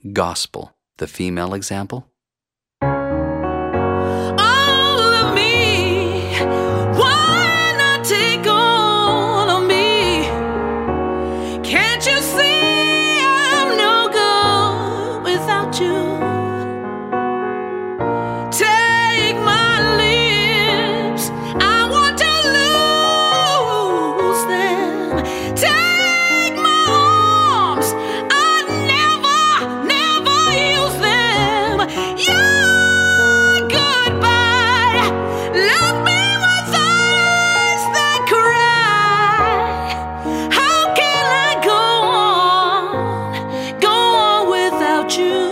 gospel, the female example. All of me, why not take all of me? Can't you see I'm no good without you? Take my lips, I want to lose them. Take my arms, I never use them. Your goodbye left me with eyes that cry. How can I go on without you?